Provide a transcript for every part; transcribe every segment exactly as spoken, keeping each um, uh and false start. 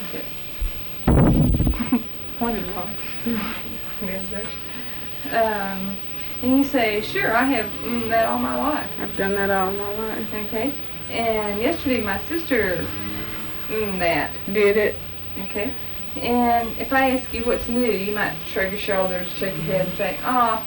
it. Pointed wrong. um, and you say, sure, I have mm, that all my life. I've done that all my life. Okay. And yesterday my sister mm, that. Did it. Okay. And if I ask you what's new, you might shrug your shoulders, shake your head, and say, ah.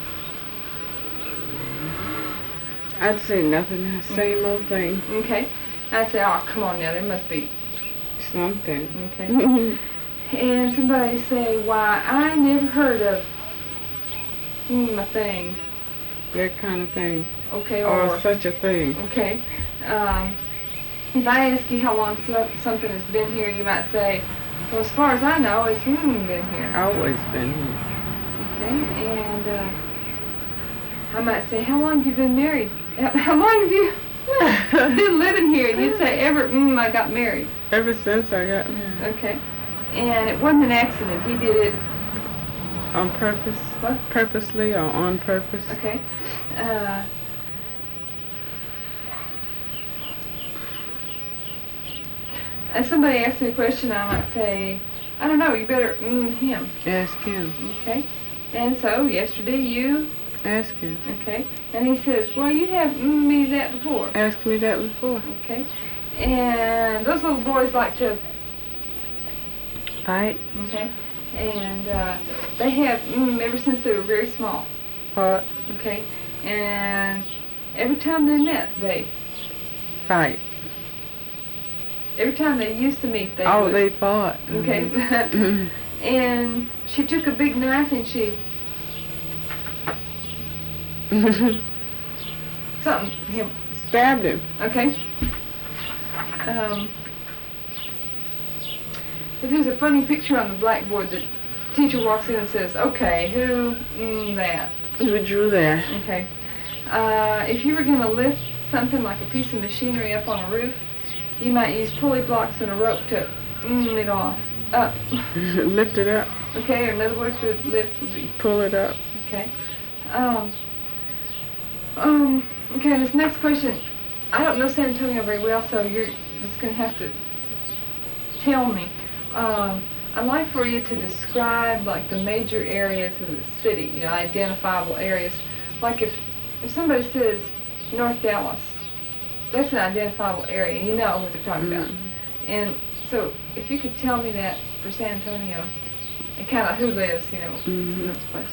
I'd say nothing. The same old thing. Okay. I'd say, oh, come on now, there must be something. Okay. And somebody say, why, I never heard of mm, a thing. That kind of thing. Okay. Or, or such a thing. Okay. Um, if I ask you how long so, something has been here, you might say, well, as far as I know, it's mm, been here. Always been here. Okay. And uh, I might say, how long have you been married? How long have you been living here? And you'd say, ever, mm, I got married. Ever since I got married. Okay. And it wasn't an accident. He did it on purpose. What? Purposely or on purpose. Okay. Uh, if somebody asks me a question, I might say, I don't know, you better mm him. Ask him. Okay. And so, yesterday you... Ask him. Okay. And he says, well, you have mm me that before. Asked me that before. Okay. And those little boys like to... Fight. Okay. And uh, they have mm, ever since they were very small. Fought. Okay. And every time they met, they... Fight. Every time they used to meet, they Oh, would, they fought. Okay. Mm-hmm. And she took a big knife and she... something. Him. Stabbed him. Okay. Um, if there's a funny picture on the blackboard, the teacher walks in and says, okay, who mm, that? Who drew that? Okay. Uh, if you were going to lift something like a piece of machinery up on a roof, you might use pulley blocks and a rope to mm it off, up. Lift it up. Okay, or in other words, the lift would be... Pull it up. Okay. Um, um, okay, this next question, I don't know San Antonio very well, so you're just going to have to tell me. Um, I'd like for you to describe, like, the major areas of the city, you know, identifiable areas. Like if, if somebody says North Dallas, that's an identifiable area. You know what they're talking Mm-hmm. about. And so if you could tell me that for San Antonio, and kind of who lives, you know, Mm-hmm. in those places.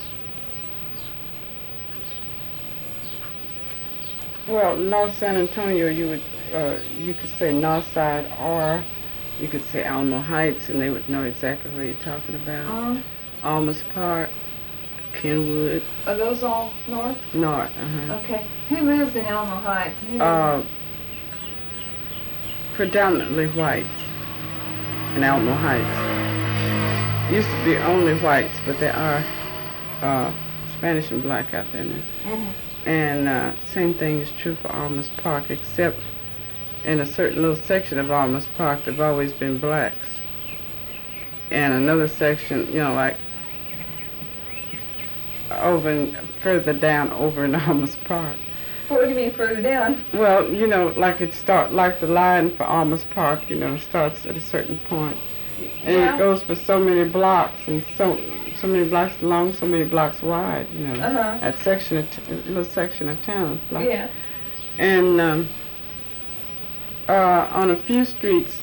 Well, North San Antonio, you would, uh, you could say North Side, or you could say Alamo Heights, and they would know exactly what you're talking about. Uh, Almas Park, Kenwood. are those all north? North, uh-huh. Okay. Who lives in Alamo Heights? Who lives Uh, predominantly whites in Alamo Heights. Used to be only whites, but there are uh, Spanish and black out there now. Mhm. And uh, same thing is true for Almas Park, except in a certain little section of Almas Park, there've always been blacks. And another section, you know, like over in, further down over in Almas Park. What do you mean further down? Well, you know, like it start, like the line for Almas Park, you know, starts at a certain point. And Yeah. it goes for so many blocks, and so so many blocks long, so many blocks wide, you know. Uh-huh. That section of t- little section of town. Block. Yeah. And um, uh, on a few streets,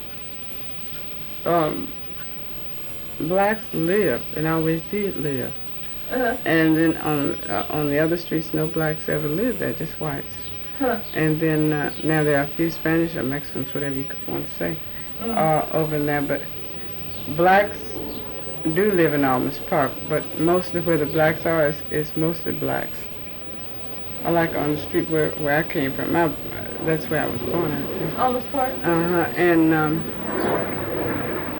um, blacks live and always did live. Uh-huh. And then on uh, on the other streets, no blacks ever lived there, just whites. Huh. And then uh, now there are a few Spanish or Mexicans, whatever you could want to say, Mhm. uh, over in there. But blacks do live in Almas Park, but mostly where the blacks are is, is mostly blacks. I like on the street where, where I came from. I, that's where I was born at. Almas Park? Uh-huh. And um,